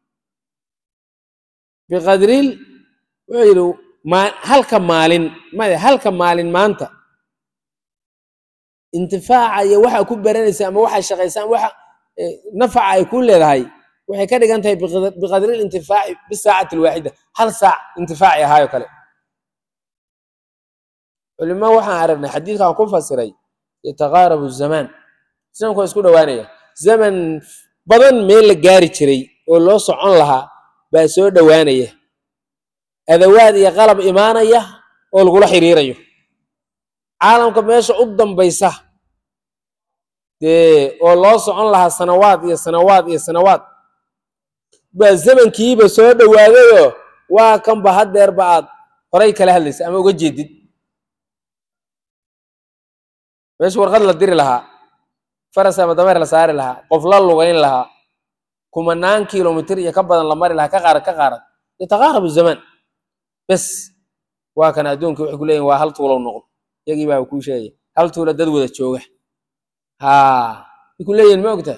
biqadril wuxuu yidhi halka maalin maya halka maalin maanta intifaaca iyo waxaa ku baranaysa ama waxaa shaqaysa ama waxa nafaca ay ku leedahay waxay ka dhigan tahay biqadri lintifaaci bisaacati alwaaxida hal saac intifaaci ahaayo kale culimo waxaan aragnay xadiidkan ku fasiray yataqaarabu zamaan zamanku waa isku dhowaanaya zaman badan meel la gaari jiray oo loo socon lahaa baa soo dhowaanaya adawaad iyo qalab imaanaya oo lagula xiriirayo caalamka meesha u dambaysa dee oo loo socon lahaa sanawaad iyo sanawaad iyo sanawaad baa zamankiiba soo dhowaadayoo waa kanba haddeerba aad horay kala hadlaysa ama uga jeedid meesha warqad la diri lahaa faras ama dameer la saari lahaa qof la lugayn lahaa kumanaan kilomitir iyo ka badan la mari lahaa ka qaarad ka qaarad yataqaarabu zamaan bes waa kan adduunka waxay ku leeyihin waa hal tuulow noqdo yagii baa kuu sheegay hal tuula dad wada jooga haa way ku leeyihin ma ogtahay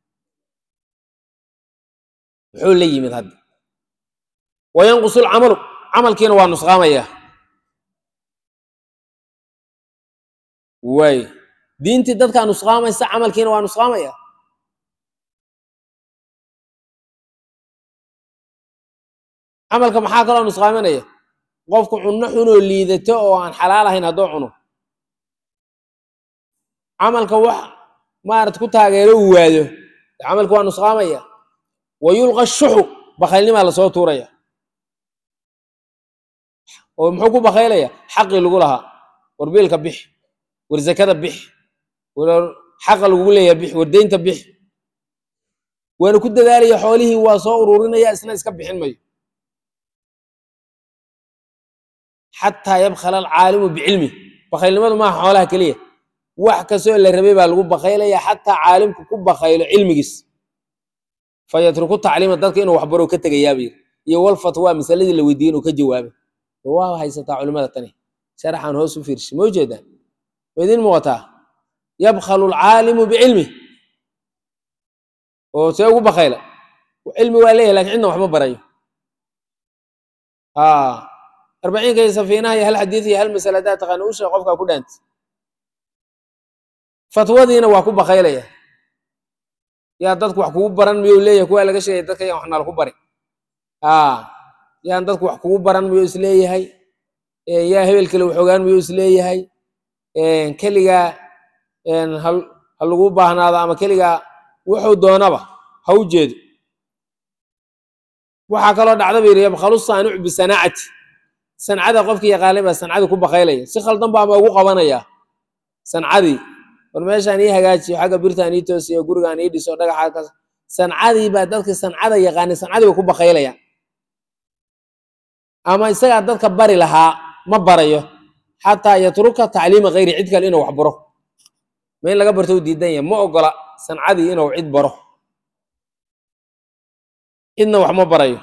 wuxuu la yimid hadda wayanqusu lcamalu camalkiina waa nusqaamaya waay diintii dadkaa nusqaamaysa camalkiina waa nusqaamaya camalka maxaa kaloo nusqaaminaya qofku cunno xunoo liidato oo aan xalaal ahayn hadduu cuno camalka wax maarad ku taageero uu waado camalka waa nusqaamaya wayulqa shuxu bakaylnimaa lasoo tuuraya oo muxuu ku bakaylaya xaqii lagu lahaa war biilka bix war zakada bix war xaqa lagugu leeyahay bix war deynta bix waana ku dadaalaya xoolihii waa soo ururinaya isna iska bixin mayo xataa yabkhala alcaalimu bicilmi bakaylnimadu maaha xoolaha keliya wax kastoo la rabay baa lagu bakaylaya xataa caalimku ku bakaylo cilmigiis fayatruku tacliima dadka inuu waxbaro ka tegayaa buu yidhi iyo walfatwa masaladii la weydiiyey inuu ka jawaabo waa haysataa culimada tani sharaxan hoos u fiirshi ma ujeedaan ma idin muuqataa yabkhalu alcaalimu bicilmi oo see ugu bakayla cilmi waa leeyahay lakin cidna wax ma barayo arbaciinka iyo safiinaha iyo hal xadiid iyo hal masale haddaad taqaana u sheeg qofkaa ku dhaanta fatwadiina waa ku bakaylaya yaa dadku wax kugu baran miyuu leeyahay kuwaa laga sheegay dadka yaan waxna laku bari yaan dadku wax kugu baran miyuu isleeyahay yaa hebel kale wax ogaan miyuu isleeyahay keligaa ha lagu baahnaado ama keligaa wuxuu doonaba ha u jeedo waxaa kaloo dhacda ba yidhi yabkhalu saanicu bisanaacati sancada qofkii yaqaanay baa sancadii ku bakaylaya si khaldan baa ma ugu qabanaya sancadii war meeshaan ii hagaajiyo xagga birtaan ii toosiyo gurigaan ii dhiso dhagaxa ka sancadii baa dadkii sancada yaqaanay sancadii bay ku bakaylaya ama isagaa dadka bari lahaa ma barayo xataa yatruka tacliima kayri cid kale inuu wax baro ma in laga barto u diidan yahay ma ogola sancadii inuu cid baro cidna wax ma barayo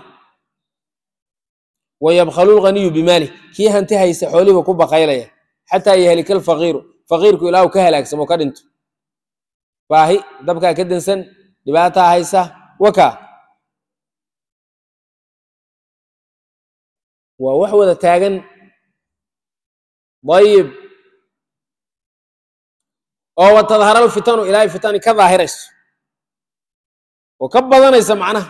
wayabkhalu lganiyu bimaali kii hanti haysa xoolihiiba ku bakaylaya xataa yahlika alfaqiiru faqiirku ilaa uu ka halaagsamo ka dhinto baahi dabkaa ka dansan dhibaataa haysa waka waa wax wada taagan dayib oo watadhara alfitanu ilaahay fitani ka daahirayso oo ka badanaysa macnaha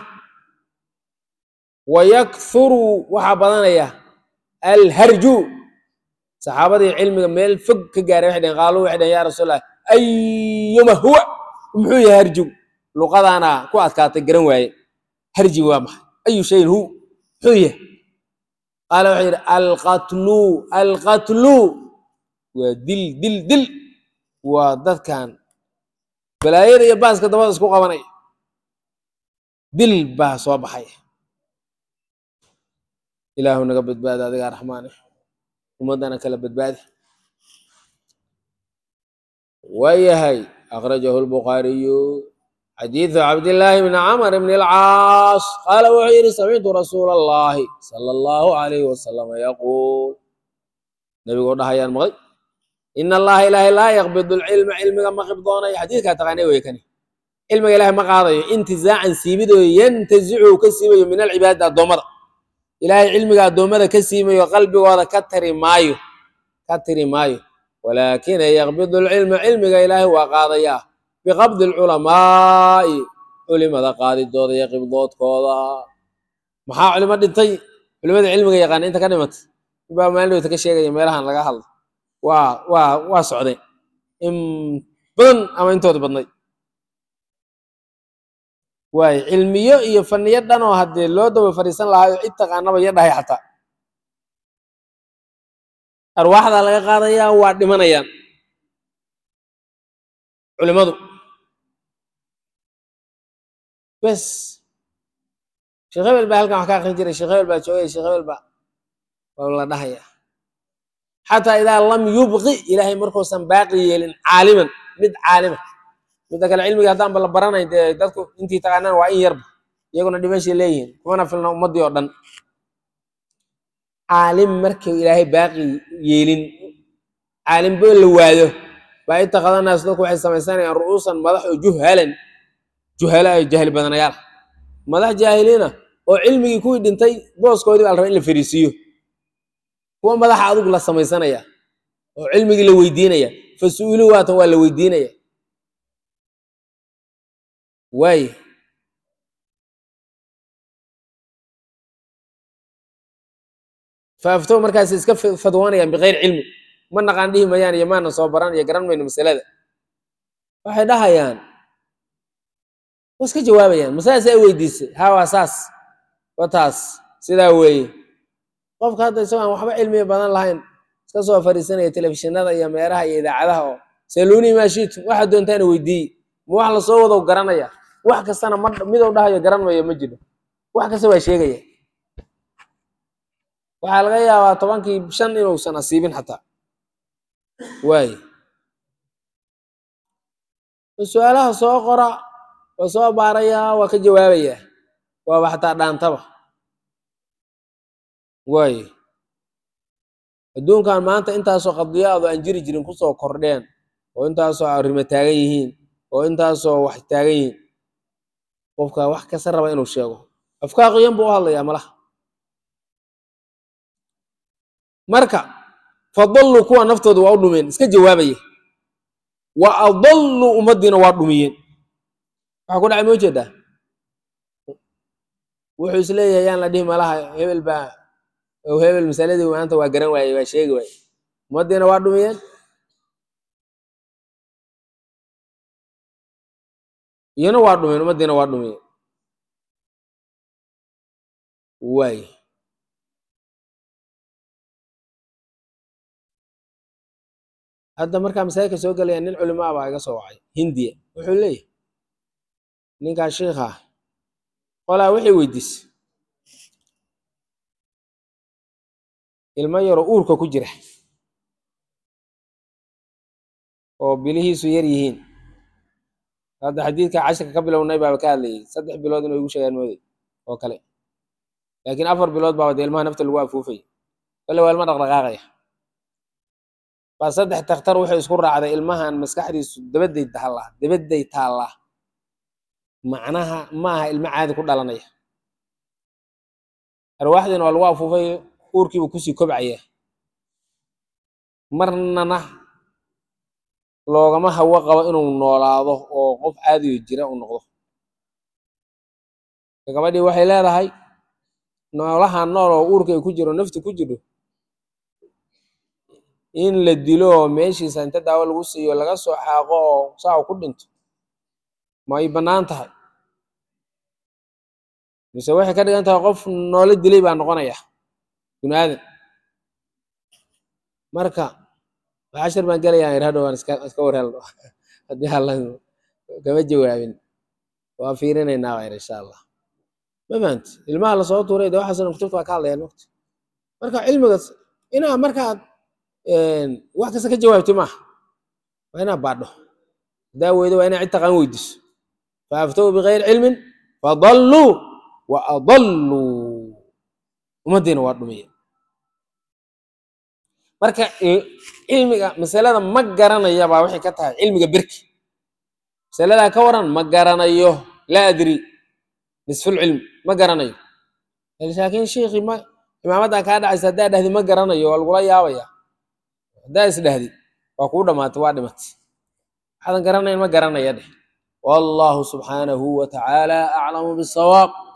wayakhuru waxaa badanaya alharju saxaabadii cilmiga meel fog ka gaaray waxay dhaheen qaaluu waxay dhaheen yaa rasuulallah ayuma huwa muxuu yahay harjigu luqadaana ku adkaatay garan waaye harjigu waa maxay ayu shayin hu muxuu yahay qaala wuxuu yidhi alqatlu alqatlu waa dil dil dil waa dadkan balaayada iyo baaska dabada isku qabanaya dil baa soo baxay ilaahu naga badbaada adiga raxmaane ummadana kala badbaadi waayahay akhrajahu lbukhaariyu xadiidu cabdillaahi bni camr bni alcaas qaala wuxuu yidhi samictu rasuula allahi sala allahu alayhi wasalama yaquul nabigoo dhahayaan maqlay ina allaha ilaahay laa yaqbidu lcilma cilmiga ma qibdoonayo xadiidkaa taqaanay wey kani cilmiga ilahay ma qaadayo intizaacan siibidooyo yantazicu ka siibayo min alcibaadati addoommada ilaahay cilmiga addoommada ka siimayo qalbigooda ka tari maayo ka tiri maayo walaakina yaqbidu lcilma cilmiga ilaahay waa qaadayaa biqabdi lculamaa'i culimada qaadidooda iyo qibdoodkooda maxaa culimo dhintay culimada cilmiga yaqaana inta ka dhimatay baa maalin dhowta ka sheegaya meelahan laga hadlo waa waa waa socday in badan ama intooda badnay waay cilmiyo iyo faniyo dhan oo haddee loo daba fadhiisan lahaayo cid taqaanaba iyo dhahay xataa arwaaxdaa laga qaadayaa waa dhimanayaan culimadu bes sheekh hebel baa halkan wax ka akrin jiray sheekh hebel baa joogay sheekh hebel baa waa la dhahaya xataa idaa lam yubqi ilaahay markuusan baaqi yeelin caaliman mid caalima midda kale cilmiga haddaan ba la baranayn dee dadku intii taqaanaan waa in yarba iyaguna dhimashay leeyihiin kumana filna ummaddii oo dhan caalim markuu ilaahay baaqi yeelin caalimbo la waado baa itaqadanaas dadku waxay samaysanayaan ru'uusan madax oo juhalan juhala ay jahli badanayaal madax jaahiliina oo cilmigii kuwii dhintay booskoodii baa la rabaa in la fariisiiyo kuwa madaxa adug la samaysanaya oo cilmigii la weydiinaya fasu'ulu waatan waa la weydiinaya waay faafto markaas iska fadwanayaan biqayr cilmi ma naqaan dhihi mayaan iyo maana soo baran iyo garan mayno masalada waxay dhahayaan waa iska jawaabayaan masalas ay weydiisay ha waa saas waa taas sidaa weeye qofka hadda isagoo aan waxba cilmiga badan lahayn iska soo fariisanaya telefishinada iyo meeraha iyo idaacadaha oo saluuni maashiitu waxa doontaana weydiiye ma wax lasoo wado garanaya wax kastana ma midou dhahayo garan mayo ma jiro wax kasta waa sheegaya waxaa laga yaabaa tobankii shan inuusan asiibin xataa waaye su-aalaha soo qora waa soo baarayaa waa ka jawaabayaa waaba xataa dhaantaba waaye adduunkan maanta intaasoo qadiyaado aan jiri jirin kusoo kordheen oo intaasoo arrimo taagan yihiin oo intaasoo wax taagan yihiin qofka wax kasta raba inuu sheego afkaa qoyan buu u hadlayaa malaha marka fadallu kuwa naftooda waa u dhumeen iska jawaabaya wa adallu ummaddiina waa dhumiyeen waxaa ku dhacay moo jeedaa wuxuu isleeyahay yaan la dhihi malaha hebel baa hebel masaladii maanta waa garan waaye waa sheegi waaye ummaddiina waa dhumiyeen iyana waa dhumeen ummaddiina waa dhumiyeen waaye hadda markaa masaajidka soo gelaya nin culimaa baa iga soo wacay hindiya wuxuu leeyahay ninkaa shiikha ah qolaa waxay weydiisay ilmo yaroo uurka ku jira oo bilihiisu yar yihiin hadda xadiidka cashirka ka bilownay baaba ka hadlayay saddex bilood inuu igu sheegaan mooday oo kale laakiin afar bilood baaba dee ilmaha nafta lagu afuufay kale waa ilma dhaqdhaqaaqaya baa saddex takhtar wuxuu isku raacday ilmahan maskaxdiisu dabadday taallaa dabadday taallaa macnaha maaha ilmo caadi ku dhalanaya arwaaxdiina waa lagu afuufay uurkiibu kusii kobcaya marnana loogama hawo qabo inuu noolaado oo qof caadiyo jira uu noqdo gabadhii waxay leedahay noolaha nool oo uurka ay ku jiro naftu ku jiro in la dilo oo meeshiisa inta daawo lagu siiyo laga soo xaaqo oo saa ku dhinto ma ay bannaan tahay mise waxay ka dhigan tahay qof noolo dilay baa noqonaya bini aadan marka cashir baan gelayaa ir hadhow aan iska iska warhelno haddii alla kama jawaabin waa fiirinaynaa waa ir insha allah ma fahanti ilmaha lasoo tuuray de waxaasna kutubta waa ka hadlayaan waqti marka cilmigaas inaa markaad wax kasta ka jawaabti maaha waa inaa baadho hadaa weydo waa inaa cid taqaan weydiiso faaftow bikayri cilmin fadalluu wa adalluu ummaddiina waa dhumiyeen marka cilmiga masalada ma garanaya baa waxay ka tahay cilmiga berki masaladaa ka waran ma garanayo laa adri nisful cilmi ma garanayo laakiin sheekhi ma imaamadan kaa dhacaysa haddaa dhahdi ma garanayo waa lagula yaabaya haddaa is dhahdi waa kuu dhamaatay waa dhimatay waxaadan garanayn ma garanaya dheh wallahu subxaanahu wa tacaala aclamu bisawaab